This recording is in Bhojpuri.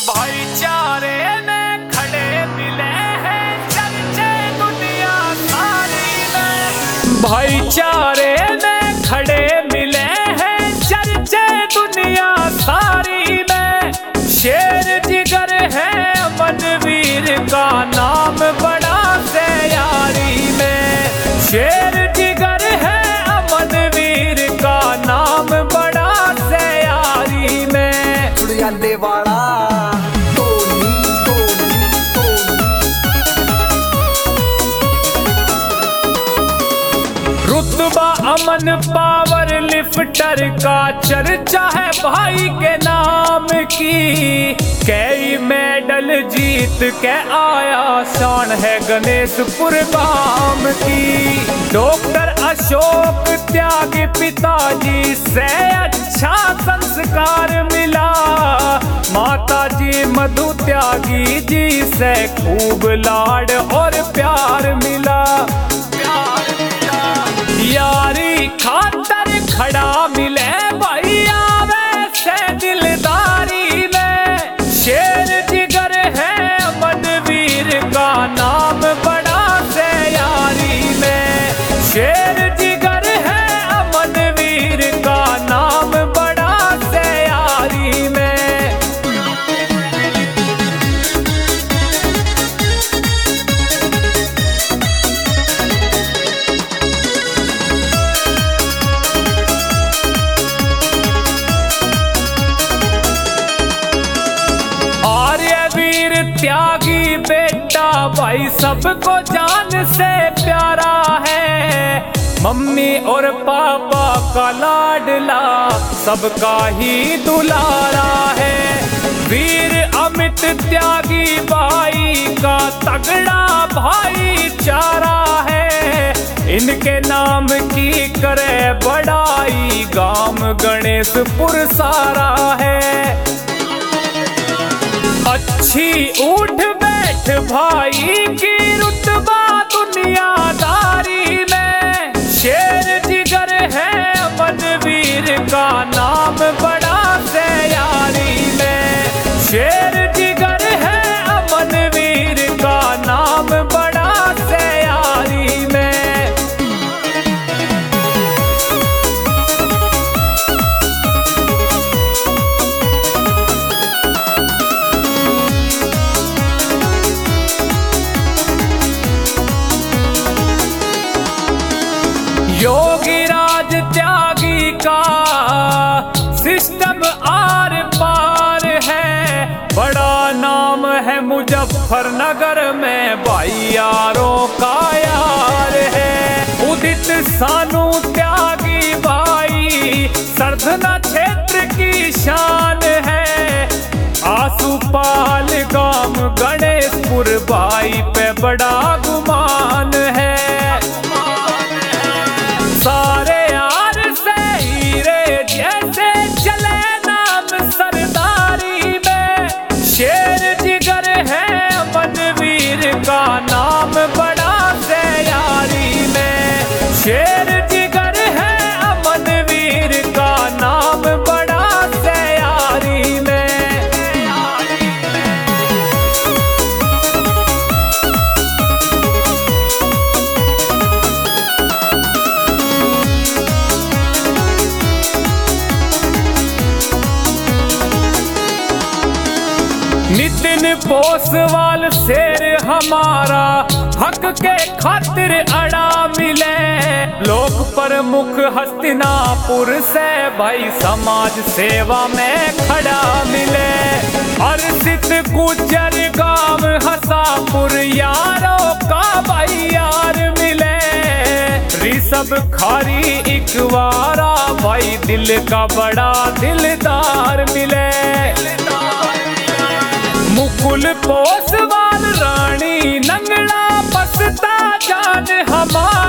भाईचारे में खड़े मिले हैं चर्चे दुनिया सारी में। भाईचारे में खड़े मिले हैं चर्चे दुनिया सारी में। शेर जिगर है अमनवीर का नाम बड़ा से यारी में। शेर जिगर है अमनवीर का नाम बड़ा से यारी में। चुड़ियाले वाला रुतबा अमन पावर लिफ्टर का चर्चा है भाई के नाम की। कई मेडल जीत के आया शान है गणेशपुर गांव की। डॉक्टर अशोक त्यागी पिताजी से अच्छा संस्कार मिला। माता जी मधु त्यागी जी से खूब लाड और प्यार मिला। यारी खातर खड़ा मिले भैया वैसे दिलदारी में। शेर जिगर है अमनवीर का नाम बड़ा से यारी में। शेर जिगर है अमनवीर का नाम बड़ा से यारी में। त्यागी बेटा भाई सबको जान से प्यारा है। मम्मी और पापा का लाडला सबका ही दुलारा है। वीर अमित त्यागी भाई का तगड़ा भाईचारा है। इनके नाम की करे बड़ाई गांव गणेशपुर सारा है। अच्छी उठ बैठ भाई की रुतबा दुनियादारी में। शेर जिगर है अमनवीर का नाम बड़ा से यारी में। शेर जिगर है अमनवीर का नाम बड़ा से यारी में। योगी राज त्यागी का सिस्टम आर पार है। बड़ा नाम है मुजफ्फरनगर में भाई यारों का यार है। उदित सानू त्यागी भाई सरधना क्षेत्र की शान है। आसूपाल गांव गणेशपुर भाई पे बड़ा गुमान है। सारे यार से हीरे जैसे चले नाम सरदारी में। शेर जिगर है अमनवीर का नाम बड़ा से यारी में। शेर जिगर है अमनवीर का नाम बड़ा से यारी में। नितिन पोसवाल शेर हमारा हक के खातिर अड़ा मिले। लोक प्रमुख हस्तिनापुर से भाई समाज सेवा में खड़ा मिले। अर्षित गुजर गांव हसापुर यारों का भाई यार मिले। ऋषभ खारी इकवारा भाई दिल का बड़ा दिलदार मिले। मुकुल पोसवाल रानी नंगला बसता जान हमारा।